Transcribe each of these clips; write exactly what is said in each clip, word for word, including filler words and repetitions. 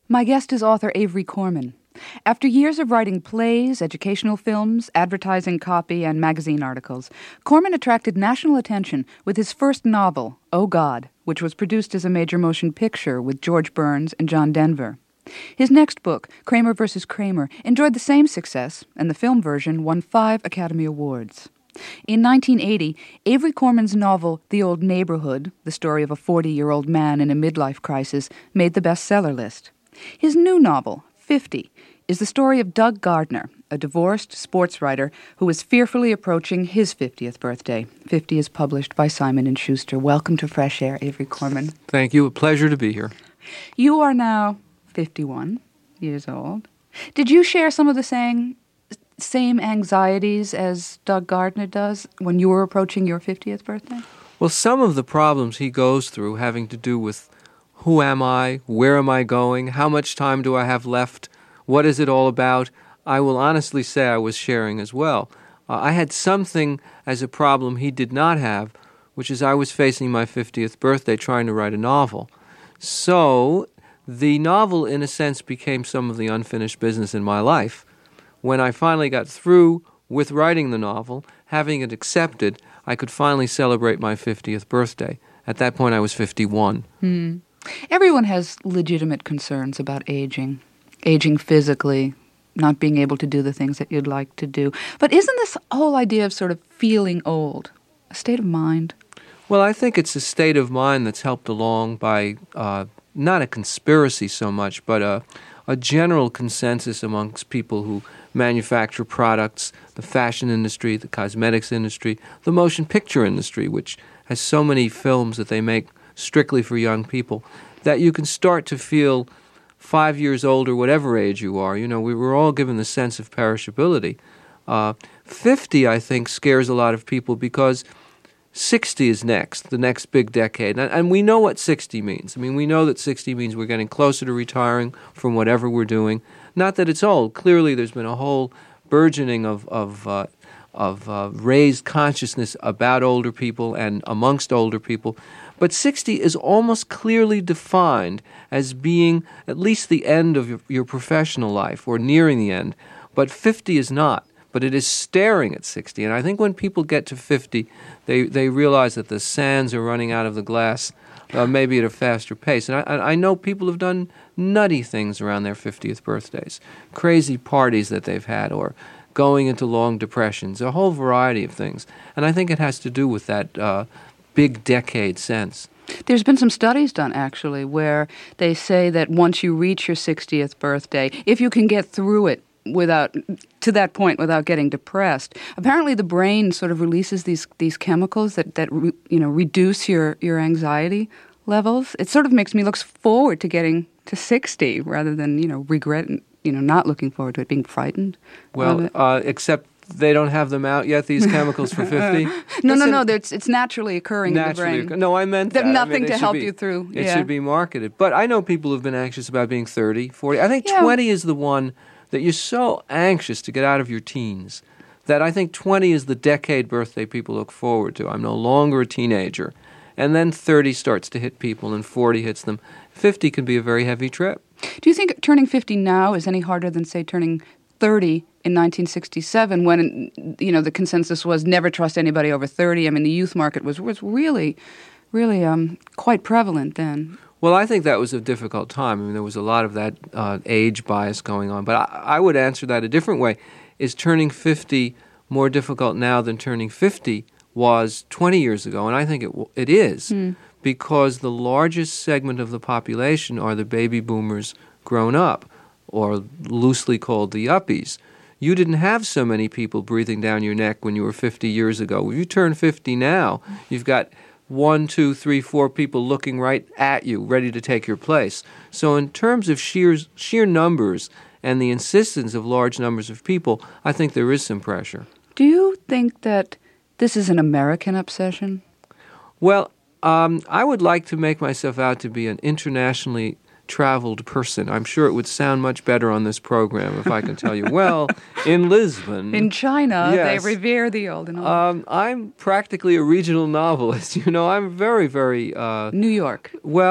My guest is author Avery Corman. After years of writing plays, educational films, advertising copy, and magazine articles, Corman attracted national attention with his first novel, Oh God, which was produced as a major motion picture with George Burns and John Denver. His next book, Kramer versus Kramer, enjoyed the same success, and the film version won five Academy Awards. In nineteen eighty, Avery Corman's novel The Old Neighborhood, the story of a forty-year-old man in a midlife crisis, made the bestseller list. His new novel, fifty, is the story of Doug Gardner, a divorced sports writer who is fearfully approaching his fiftieth birthday. fifty is published by Simon and Schuster. Welcome to Fresh Air, Avery Corman. Thank you. A pleasure to be here. You are now fifty-one years old. Did you share some of the same, same anxieties as Doug Gardner does when you were approaching your fiftieth birthday? Well, some of the problems he goes through having to do with who am I, where am I going, how much time do I have left, what is it all about, I will honestly say I was sharing as well. Uh, I had something as a problem he did not have, which is I was facing my fiftieth birthday trying to write a novel. So the novel, in a sense, became some of the unfinished business in my life. When I finally got through with writing the novel, having it accepted, I could finally celebrate my fiftieth birthday. At that point, I was fifty-one. Hmm. Everyone has legitimate concerns about aging. Aging physically, not being able to do the things that you'd like to do. But isn't this whole idea of sort of feeling old a state of mind? Well, I think it's a state of mind that's helped along by uh, not a conspiracy so much, but a, a general consensus amongst people who manufacture products, the fashion industry, the cosmetics industry, the motion picture industry, which has so many films that they make strictly for young people, that you can start to feel five years old or whatever age you are. You know, we were all given the sense of perishability. Uh, fifty, I think, scares a lot of people because sixty is next, the next big decade. And, and we know what sixty means. I mean, we know that sixty means we're getting closer to retiring from whatever we're doing. Not that it's old. Clearly, there's been a whole burgeoning of, of, uh, of uh, raised consciousness about older people and amongst older people. But sixty is almost clearly defined as being at least the end of your, your professional life or nearing the end. But fifty is not. But it is staring at sixty. And I think when people get to fifty, they, they realize that the sands are running out of the glass, uh, maybe at a faster pace. And I, I know people have done nutty things around their fiftieth birthdays, crazy parties that they've had, or going into long depressions, a whole variety of things. And I think it has to do with that uh, big decade sense. There's been some studies done, actually, where they say that once you reach your sixtieth birthday, if you can get through it without to that point without getting depressed, apparently the brain sort of releases these these chemicals that that re, you know reduce your your anxiety levels. It sort of makes me look forward to getting to sixty rather than you know regret you know not looking forward to it, being frightened. Well, uh, except they don't have them out yet, these chemicals for fifty? no, no, no. It's, it's naturally occurring naturally in the brain. Occur- no, I meant They have that. nothing I mean, to help be, you through. It yeah. should be marketed. But I know people who've been anxious about being thirty, forty. I think yeah. twenty is the one that you're so anxious to get out of your teens that I think twenty is the decade birthday people look forward to. I'm no longer a teenager. And then thirty starts to hit people and forty hits them. fifty can be a very heavy trip. Do you think turning fifty now is any harder than, say, turning thirty in nineteen sixty-seven when, you know, the consensus was never trust anybody over thirty? I mean, the youth market was, was really, really um, quite prevalent then. Well, I think that was a difficult time. I mean, there was a lot of that uh, age bias going on. But I, I would answer that a different way. Is turning fifty more difficult now than turning fifty was twenty years ago? And I think it it is, mm. because the largest segment of the population are the baby boomers grown up, or loosely called the yuppies. You didn't have so many people breathing down your neck when you were fifty years ago. If you turn fifty now, you've got one, two, three, four people looking right at you, ready to take your place. So in terms of sheer sheer numbers and the insistence of large numbers of people, I think there is some pressure. Do you think that this is an American obsession? Well, um, I would like to make myself out to be an internationally traveled person. I'm sure it would sound much better on this program if I can tell you, well, in Lisbon. In China, yes, they revere the old and old. Um, I'm practically a regional novelist. You know, I'm very, very... Uh, New York. Well,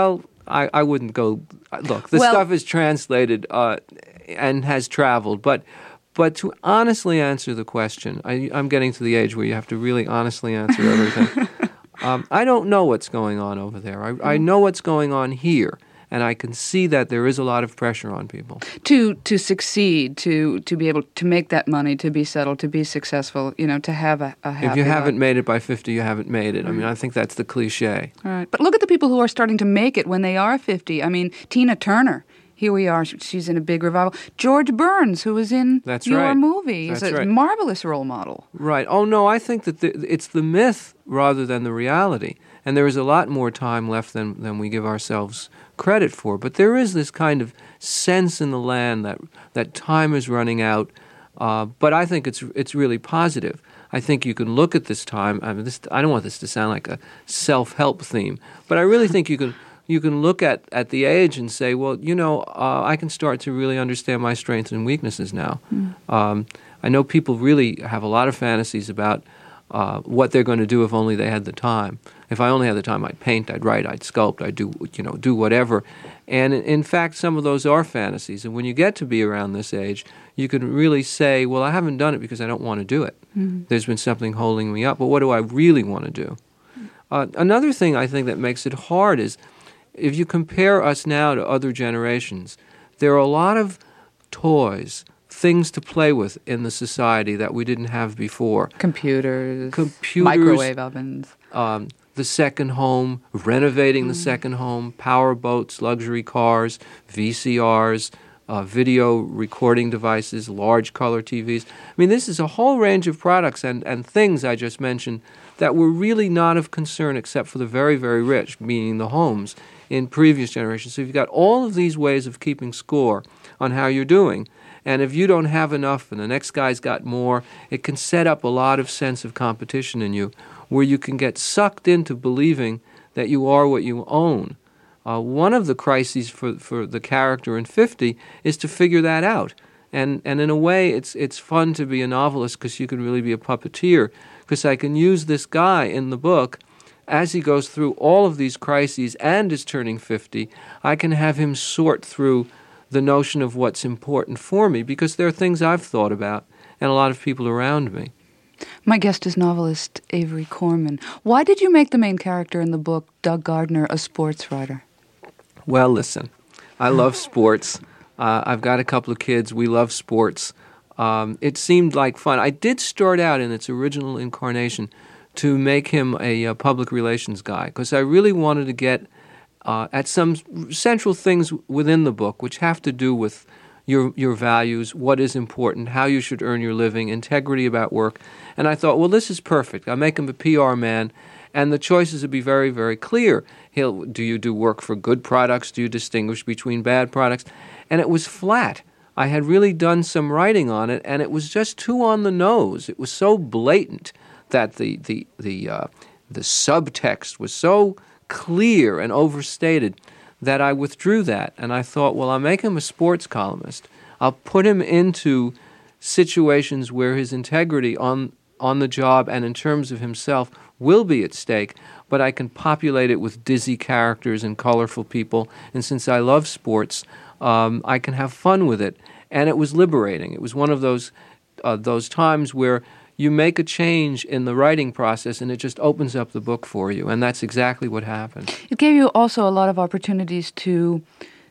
I, I wouldn't go. Look, the Well, stuff is translated uh, and has traveled, but but to honestly answer the question, I, I'm getting to the age where you have to really honestly answer everything. um, I don't know what's going on over there. I, I know what's going on here. And I can see that there is a lot of pressure on people. To to succeed, to to be able to make that money, to be settled, to be successful, you know, to have a, a happy If you haven't life. made it by fifty, you haven't made it. I mean, I think that's the cliche. All right. But look at the people who are starting to make it when they are fifty. I mean, Tina Turner. Here we are. She's in a big revival. George Burns, who was in That's your right. movie. He's That's a right. marvelous role model. Right. Oh, no, I think that the, it's the myth rather than the reality. And there is a lot more time left than, than we give ourselves credit for. But there is this kind of sense in the land that that time is running out. Uh, but I think it's it's really positive. I think you can look at this time. I mean, this, I don't want this to sound like a self-help theme, but I really think you can you can look at, at the age and say, well, you know, uh, I can start to really understand my strengths and weaknesses now. Mm. Um, I know people really have a lot of fantasies about uh, what they're going to do if only they had the time. If I only had the time, I'd paint, I'd write, I'd sculpt, I'd do, you know, do whatever. And in, in fact, some of those are fantasies. And when you get to be around this age, you can really say, well, I haven't done it because I don't want to do it. Mm-hmm. There's been something holding me up. But what do I really want to do? Uh, another thing I think that makes it hard is if you compare us now to other generations, there are a lot of toys, things to play with in the society that we didn't have before. Computers, Computers, microwave ovens. Um, the second home, renovating mm. the second home, power boats, luxury cars, V C Rs, uh, video recording devices, large color T Vs. I mean, this is a whole range of products and, and things I just mentioned that were really not of concern except for the very, very rich, meaning the homes, in previous generations. So you've got all of these ways of keeping score on how you're doing. And if you don't have enough and the next guy's got more, it can set up a lot of sense of competition in you where you can get sucked into believing that you are what you own. Uh, one of the crises for, for the character in fifty is to figure that out. And and in a way, it's it's fun to be a novelist because you can really be a puppeteer, because I can use this guy in the book as he goes through all of these crises and is turning fifty. I can have him sort through the notion of what's important for me because there are things I've thought about and a lot of people around me. My guest is novelist Avery Corman. Why did you make the main character in the book, Doug Gardner, a sports writer? Well, listen, I love sports. Uh, I've got a couple of kids. We love sports. Um, it seemed like fun. I did start out in its original incarnation to make him a, a public relations guy because I really wanted to get uh, at some central things within the book which have to do with your your values, what is important, how you should earn your living, integrity about work. And I thought, well, this is perfect. I'll make him a P R man, and the choices would be very, very clear. He'll, do you do work for good products? Do you distinguish between bad products? And it was flat. I had really done some writing on it, and it was just too on the nose. It was so blatant that the the the uh, the subtext was so clear and overstated that I withdrew that. And I thought, well, I'll make him a sports columnist. I'll put him into situations where his integrity on on the job and in terms of himself will be at stake, but I can populate it with dizzy characters and colorful people. And since I love sports, um, I can have fun with it. And it was liberating. It was one of those uh, those times where you make a change in the writing process and it just opens up the book for you. And that's exactly what happened. It gave you also a lot of opportunities to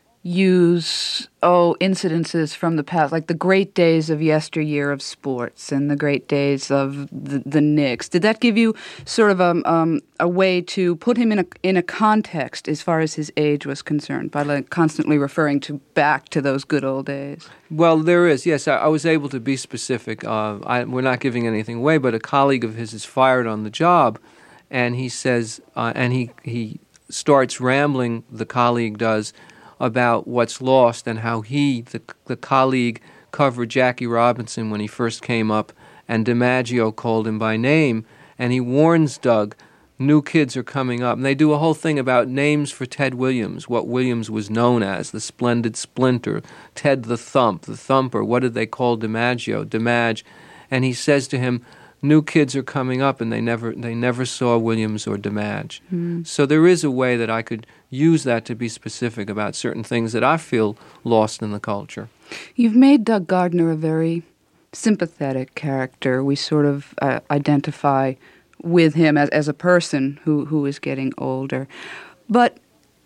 use, oh, incidences from the past, like the great days of yesteryear of sports and the great days of the, the Knicks. Did that give you sort of a, um, a way to put him in a in a context as far as his age was concerned, by like constantly referring to back to those good old days? Well, there is, yes. I, I was able to be specific. Uh, I, we're not giving anything away, but a colleague of his is fired on the job, and he says, uh, and he he starts rambling, the colleague does, about what's lost and how he, the, the colleague, covered Jackie Robinson when he first came up, and DiMaggio called him by name, and he warns Doug, new kids are coming up. And they do a whole thing about names for Ted Williams, what Williams was known as, the Splendid Splinter, Ted the Thump, the Thumper. What did they call DiMaggio? DiMag. And he says to him, new kids are coming up and they never they never saw Williams or DeMadge. Mm. So there is a way that I could use that to be specific about certain things that I feel lost in the culture. You've made Doug Gardner a very sympathetic character. We sort of uh, identify with him as, as a person who, who is getting older. But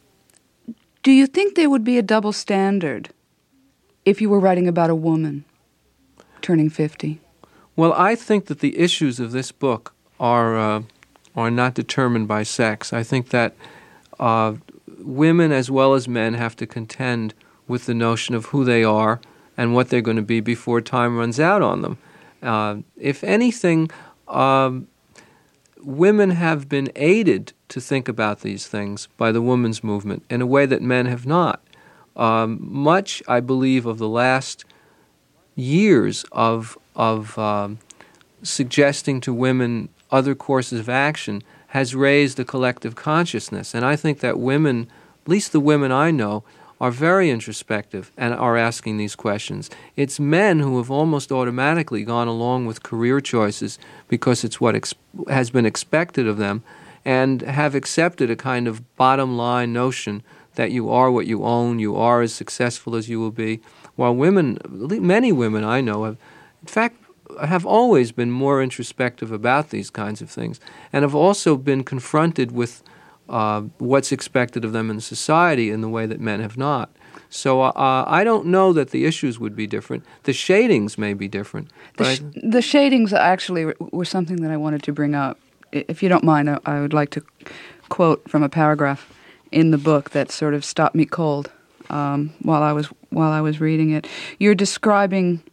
do you think there would be a double standard if you were writing about a woman turning fifty? Well, I think that the issues of this book are uh, are not determined by sex. I think that uh, women as well as men have to contend with the notion of who they are and what they're going to be before time runs out on them. Uh, if anything, um, women have been aided to think about these things by the women's movement in a way that men have not. Um, much, I believe, of the last years of of um, suggesting to women other courses of action has raised a collective consciousness. And I think that women, at least the women I know, are very introspective and are asking these questions. It's men who have almost automatically gone along with career choices because it's what ex- has been expected of them, and have accepted a kind of bottom line notion that you are what you own, you are as successful as you will be, while women, many women I know, have, in fact, have always been more introspective about these kinds of things, and have also been confronted with uh, what's expected of them in society in the way that men have not. So uh, I don't know that the issues would be different. The shadings may be different. The, sh- I, the shadings actually were something that I wanted to bring up. If you don't mind, I, I would like to quote from a paragraph in the book that sort of stopped me cold um, while I was while I was reading it. You're describing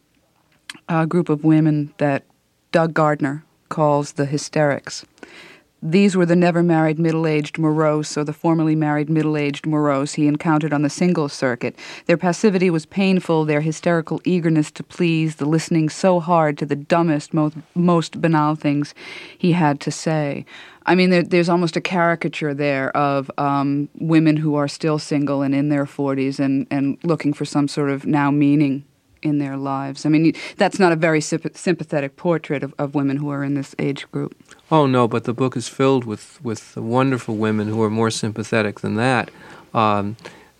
a group of women that Doug Gardner calls the hysterics. These were the never-married middle-aged morose, or the formerly married middle-aged morose he encountered on the singles circuit. Their passivity was painful, their hysterical eagerness to please, the listening so hard to the dumbest, most, most banal things he had to say. I mean, there, there's almost a caricature there of um, women who are still single and in their forties and, and looking for some sort of now meaning in their lives. I mean, that's not a very sympathetic portrait of, of women who are in this age group. Oh, no, but the book is filled with, with wonderful women who are more sympathetic than that. Um,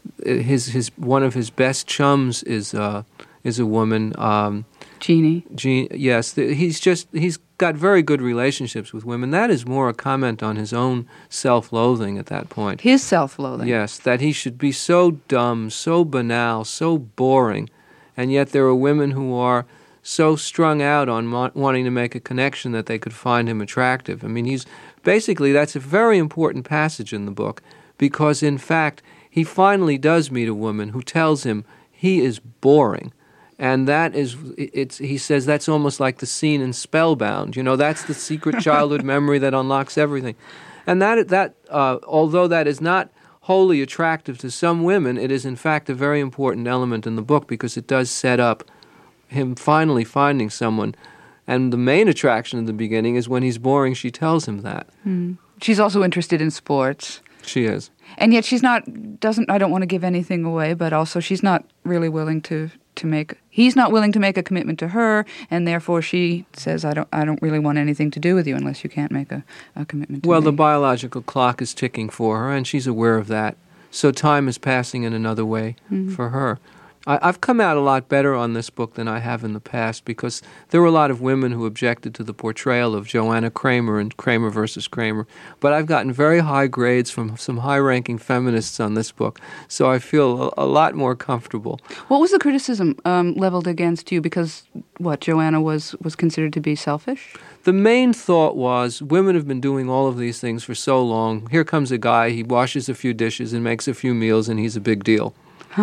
his his one of his best chums is uh, is a woman. Um, Jeannie. Jean, yes, he's just he's got very good relationships with women. That is more a comment on his own self-loathing at that point. His self-loathing. Yes, that he should be so dumb, so banal, so boring. And yet there are women who are so strung out on mo- wanting to make a connection that they could find him attractive. I mean, he's basically, that's a very important passage in the book, because in fact, he finally does meet a woman who tells him he is boring. And that is, it's, he says that's almost like the scene in Spellbound. You know, that's the secret childhood memory that unlocks everything. And that, that uh, although that is not wholly attractive to some women, it is in fact a very important element in the book, because it does set up him finally finding someone. And the main attraction in the beginning is when he's boring, she tells him that. Mm. She's also interested in sports. She is. And yet she's not, doesn't, I don't want to give anything away, but also she's not really willing to, to make, he's not willing to make a commitment to her, and therefore she says, I don't I don't really want anything to do with you unless you can't make a, a commitment to well, me. Well, the biological clock is ticking for her, and she's aware of that. So time is passing in another way mm-hmm. for her. I, I've come out a lot better on this book than I have in the past, because there were a lot of women who objected to the portrayal of Joanna Kramer in Kramer versus Kramer. But I've gotten very high grades from some high-ranking feminists on this book, so I feel a, a lot more comfortable. What was the criticism um, leveled against you? Because, what, Joanna was, was considered to be selfish? The main thought was, women have been doing all of these things for so long. Here comes a guy, he washes a few dishes and makes a few meals, and he's a big deal.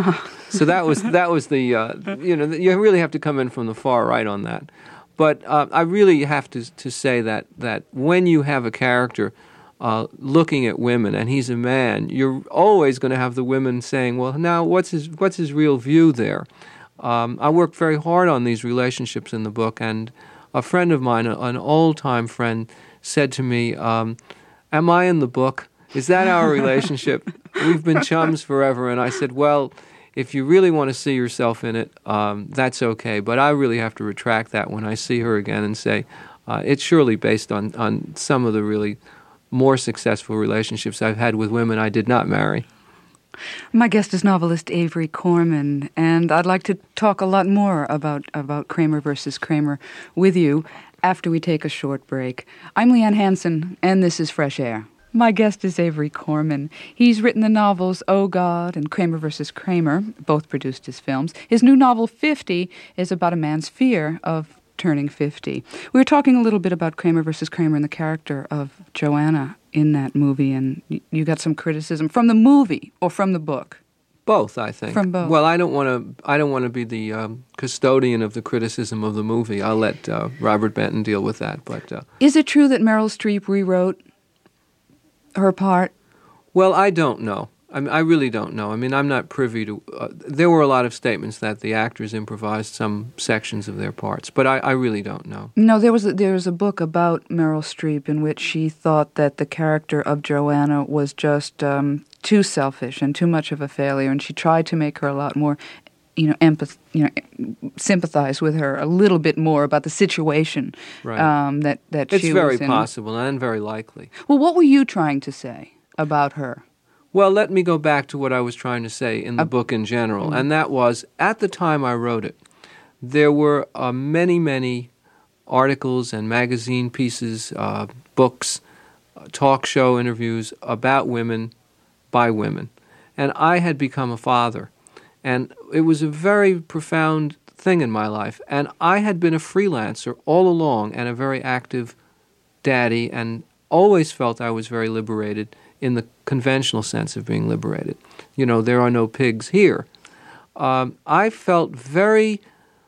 So that was that was the uh, you know you really have to come in from the far right on that, but uh, I really have to to say that that when you have a character uh, looking at women and he's a man, you're always going to have the women saying, well, now what's his what's his real view there? Um, I worked very hard on these relationships in the book, and a friend of mine, an old time friend, said to me, um, "Am I in the book? Is that our relationship? We've been chums forever." And I said, well, if you really want to see yourself in it, um, that's okay. But I really have to retract that when I see her again and say, Uh, it's surely based on, on some of the really more successful relationships I've had with women I did not marry. My guest is novelist Avery Corman, and I'd like to talk a lot more about, about Kramer versus Kramer with you after we take a short break. I'm Leanne Hansen, and this is Fresh Air. My guest is Avery Corman. He's written the novels Oh, God and Kramer versus Kramer, both produced as films. His new novel, fifty, is about a man's fear of turning fifty. We were talking a little bit about Kramer versus Kramer and the character of Joanna in that movie, and you got some criticism from the movie or from the book? Both, I think. From both. Well, I don't want to. I don't want to be the um, custodian of the criticism of the movie. I'll let uh, Robert Benton deal with that. But uh, is it true that Meryl Streep rewrote her part? Well, I don't know. I mean, I really don't know. I mean, I'm not privy to... Uh, there were a lot of statements that the actors improvised some sections of their parts, but I, I really don't know. No, there was, a, there was a book about Meryl Streep in which she thought that the character of Joanna was just um, too selfish and too much of a failure, and she tried to make her a lot more, you know, empath, you know, sympathize with her a little bit more about the situation right. um, that, that it's she was in. It's very possible and very likely. Well, what were you trying to say about her? Well, let me go back to what I was trying to say in the uh, book in general, mm-hmm. and that was, at the time I wrote it, there were uh, many, many articles and magazine pieces, uh, books, uh, talk show interviews about women by women. And I had become a father, and it was a very profound thing in my life. And I had been a freelancer all along and a very active daddy, and always felt I was very liberated in the conventional sense of being liberated. You know, there are no pigs here. Um, I felt very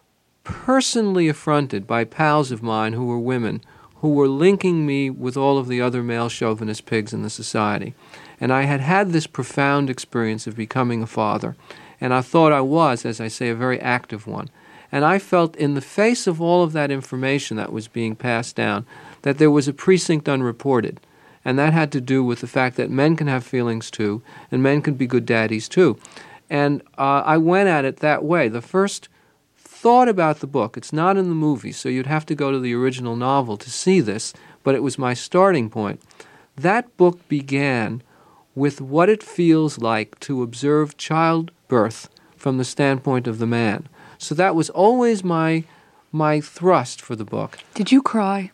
personally affronted by pals of mine who were women, who were linking me with all of the other male chauvinist pigs in the society. And I had had this profound experience of becoming a father, and I thought I was, as I say, a very active one. And I felt in the face of all of that information that was being passed down that there was a precinct unreported. And that had to do with the fact that men can have feelings too, and men can be good daddies too. And uh, I went at it that way. The first thought about the book, it's not in the movie, so you'd have to go to the original novel to see this, but it was my starting point. That book began with what it feels like to observe childbirth from the standpoint of the man. So that was always my my thrust for the book. Did you cry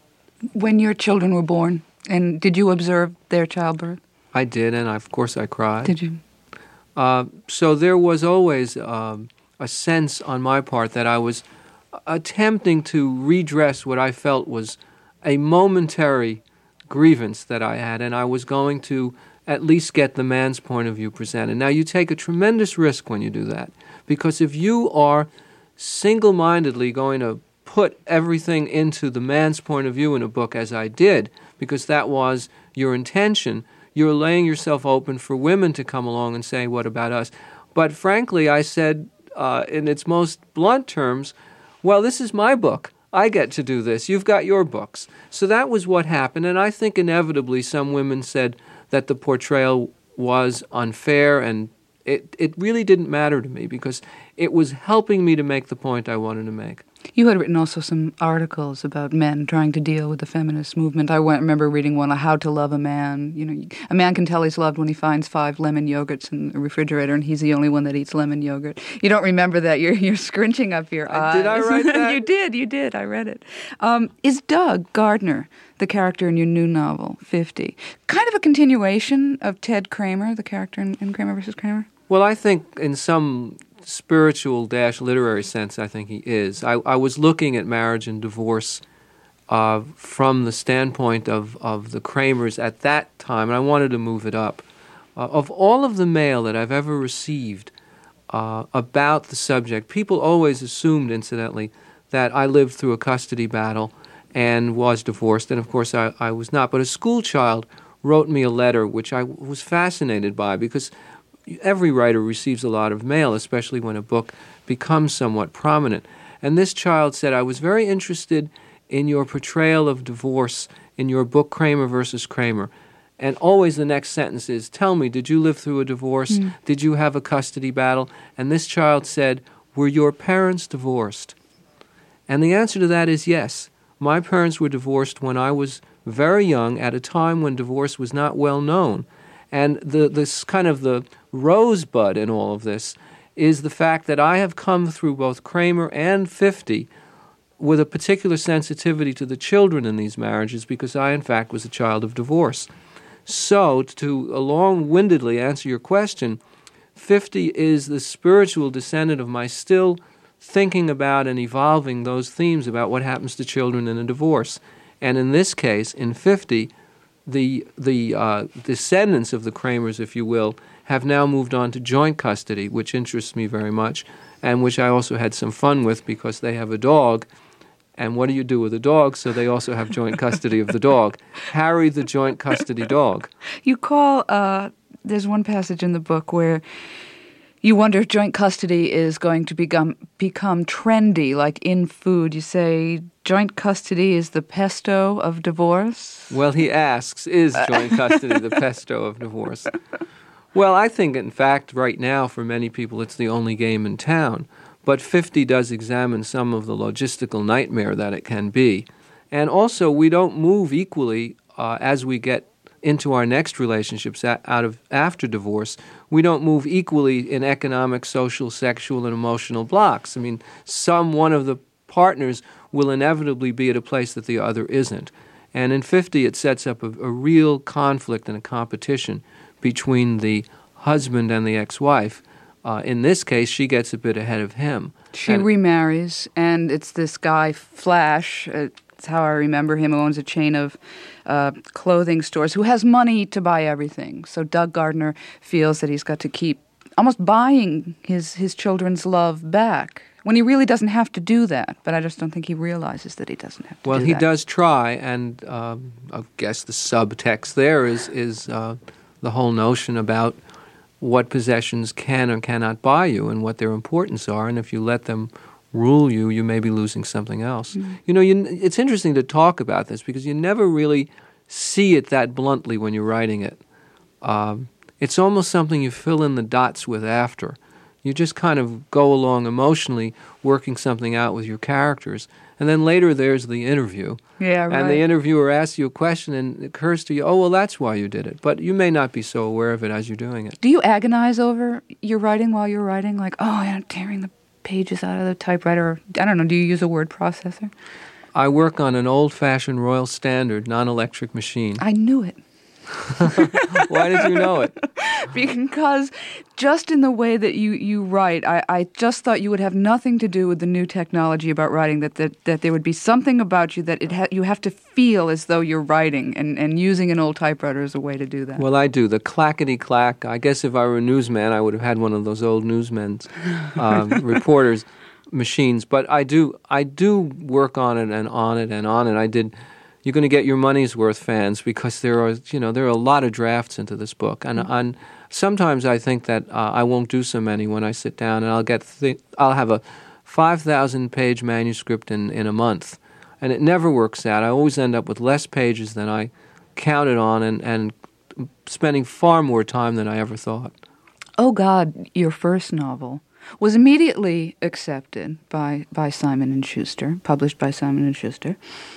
when your children were born? And did you observe their childbirth? I did, and I, of course I cried. Did you? Uh, so there was always um, a sense on my part that I was attempting to redress what I felt was a momentary grievance that I had, and I was going to at least get the man's point of view presented. Now, you take a tremendous risk when you do that, because if you are single-mindedly going to put everything into the man's point of view in a book, as I did, because that was your intention, you're laying yourself open for women to come along and say, what about us? But frankly, I said uh, in its most blunt terms, well, this is my book. I get to do this. You've got your books. So that was what happened, and I think inevitably some women said that the portrayal was unfair, and it, it really didn't matter to me because it was helping me to make the point I wanted to make. You had written also some articles about men trying to deal with the feminist movement. I went, remember reading one on how to love a man. You know, a man can tell he's loved when he finds five lemon yogurts in the refrigerator, and he's the only one that eats lemon yogurt. You don't remember that? You're you're scrunching up your eyes. Did I write that? You did. You did. I read it. Um, is Doug Gardner, the character in your new novel, fifty, kind of a continuation of Ted Kramer, the character in, in Kramer versus Kramer? Well, I think in some spiritual dash literary sense, I think he is. I, I was looking at marriage and divorce uh, from the standpoint of, of the Kramers at that time, and I wanted to move it up. Uh, of all of the mail that I've ever received uh, about the subject, people always assumed, incidentally, that I lived through a custody battle and was divorced, and of course I, I was not. But a school child wrote me a letter which I was fascinated by, because every writer receives a lot of mail, especially when a book becomes somewhat prominent. And this child said, I was very interested in your portrayal of divorce in your book Kramer versus Kramer. And always the next sentence is, tell me, did you live through a divorce? Mm. Did you have a custody battle? And this child said, were your parents divorced? And the answer to that is yes. My parents were divorced when I was very young, at a time when divorce was not well known. And the this kind of the rosebud in all of this is the fact that I have come through both Kramer and fifty with a particular sensitivity to the children in these marriages, because I, in fact, was a child of divorce. So, to long-windedly answer your question, fifty is the spiritual descendant of my still thinking about and evolving those themes about what happens to children in a divorce. And in this case, in fifty, the the uh, descendants of the Kramers, if you will, have now moved on to joint custody, which interests me very much, and which I also had some fun with because they have a dog. And what do you do with a dog? So they also have joint custody of the dog. Harry the joint custody dog. You call, uh, there's one passage in the book where you wonder if joint custody is going to become become trendy, like in food. You say joint custody is the pesto of divorce? Well, he asks, is joint custody the pesto of divorce? Well, I think, in fact, right now, for many people, it's the only game in town. But fifty does examine some of the logistical nightmare that it can be. And also, we don't move equally uh, as we get into our next relationships a- out of after divorce. We don't move equally in economic, social, sexual, and emotional blocks. I mean, some one of the partners will inevitably be at a place that the other isn't. And in fifty, it sets up a, a real conflict and a competition between the husband and the ex-wife. Uh, in this case, she gets a bit ahead of him. She and remarries, and it's this guy, Flash, uh, it's how I remember him, who owns a chain of uh, clothing stores, who has money to buy everything. So Doug Gardner feels that he's got to keep almost buying his, his children's love back, when he really doesn't have to do that. But I just don't think he realizes that he doesn't have to well, do he that. does try, and um, I guess the subtext there is, is uh, the whole notion about what possessions can or cannot buy you and what their importance are, and if you let them rule you, you may be losing something else. Mm-hmm. You know, you, it's interesting to talk about this because you never really see it that bluntly when you're writing it. Um, it's almost something you fill in the dots with after. You just kind of go along emotionally working something out with your characters. And then later there's the interview. Yeah, right. And the interviewer asks you a question and it occurs to you, oh, well, that's why you did it. But you may not be so aware of it as you're doing it. Do you agonize over your writing while you're writing? Like, oh, I'm tearing the pages out of the typewriter. I don't know. Do you use a word processor? I work on an old-fashioned Royal Standard non-electric machine. I knew it. Why did you know it? Because just in the way that you, you write, I, I just thought you would have nothing to do with the new technology about writing, that that, that there would be something about you that it ha- you have to feel as though you're writing, and, and using an old typewriter is a way to do that. Well, I do. The clackety-clack. I guess if I were a newsman, I would have had one of those old newsmen's um, reporters machines. But I do, I do work on it and on it and on it. I did... You're going to get your money's worth, fans, because there are, you know, there are a lot of drafts into this book, and, mm-hmm. and sometimes I think that uh, I won't do so many when I sit down, and I'll get, th- I'll have a five thousand page manuscript in, in a month, and it never works out. I always end up with less pages than I counted on, and, and spending far more time than I ever thought. Oh God, your first novel was immediately accepted by, by Simon and Schuster, published by Simon and Schuster.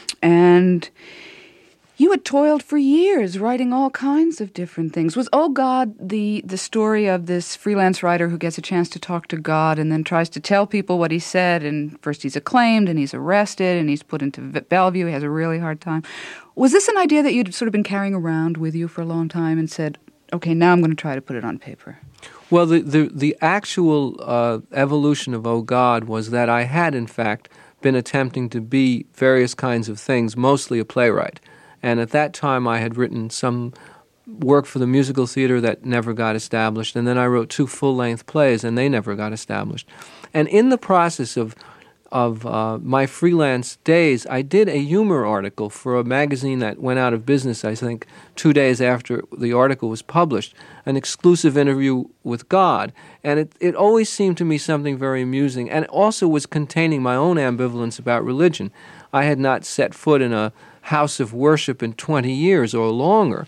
And you had toiled for years writing all kinds of different things. Was Oh God the, the story of this freelance writer who gets a chance to talk to God and then tries to tell people what he said, and first he's acclaimed and he's arrested and he's put into Bellevue, he has a really hard time. Was this an idea that you'd sort of been carrying around with you for a long time and said, okay, now I'm going to try to put it on paper? Well, the, the, the actual uh, evolution of Oh God was that I had, in fact, been attempting to be various kinds of things, mostly a playwright. And at that time, I had written some work for the musical theater that never got established, and then I wrote two full-length plays, and they never got established. And in the process of of uh, my freelance days, I did a humor article for a magazine that went out of business, I think, two days after the article was published, an exclusive interview with God. And it, it always seemed to me something very amusing, and it also was containing my own ambivalence about religion. I had not set foot in a house of worship in twenty years or longer.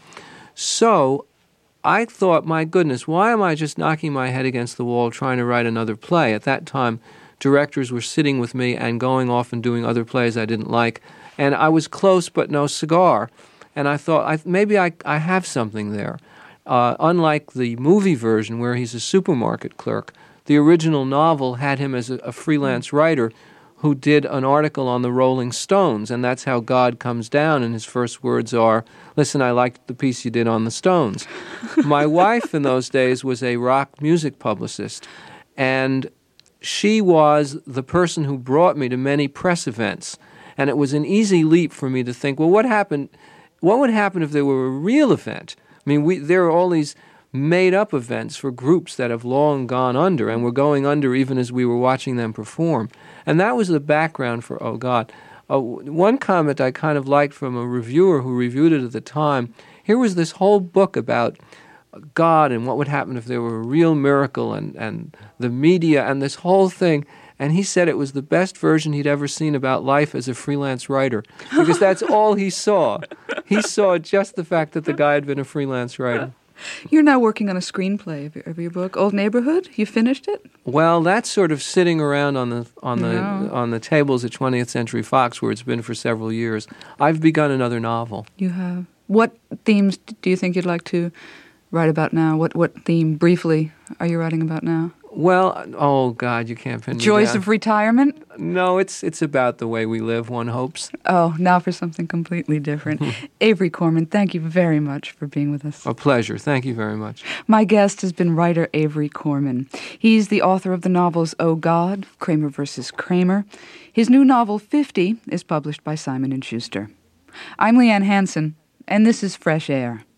So I thought, my goodness, why am I just knocking my head against the wall trying to write another play? At that time, directors were sitting with me and going off and doing other plays I didn't like, And I was close but no cigar. And I thought, I, maybe I, I have something there. Uh, unlike the movie version where he's a supermarket clerk, the original novel had him as a, a freelance writer who did an article on the Rolling Stones, and that's how God comes down, and his first words are, "Listen, I liked the piece you did on the Stones." My wife in those days was a rock music publicist, and she was the person who brought me to many press events, and it was an easy leap for me to think, well, what happened? What would happen if there were a real event? I mean, we, there are all these made-up events for groups that have long gone under, and were going under even as we were watching them perform. And that was the background for Oh God. Uh, one comment I kind of liked from a reviewer who reviewed it at the time, here was this whole book about God and what would happen if there were a real miracle and, and the media and this whole thing. And he said it was the best version he'd ever seen about life as a freelance writer, because that's all he saw. He saw just the fact that the guy had been a freelance writer. You're now working on a screenplay of your, of your book, Old Neighborhood. You finished it? Well, that's sort of sitting around on the on the Yeah. on the tables at twentieth Century Fox, where it's been for several years. I've begun another novel. You have. What themes do you think you'd like to write about now? What what theme, briefly, are you writing about now? Well, oh God, you can't pin me Joys down. of retirement? No, it's it's about the way we live, one hopes. Oh, now for something completely different. Avery Corman, thank you very much for being with us. A pleasure. Thank you very much. My guest has been writer Avery Corman. He's the author of the novels Oh God, Kramer versus Kramer. His new novel, fifty, is published by Simon and Schuster. I'm Leanne Hansen, and this is Fresh Air.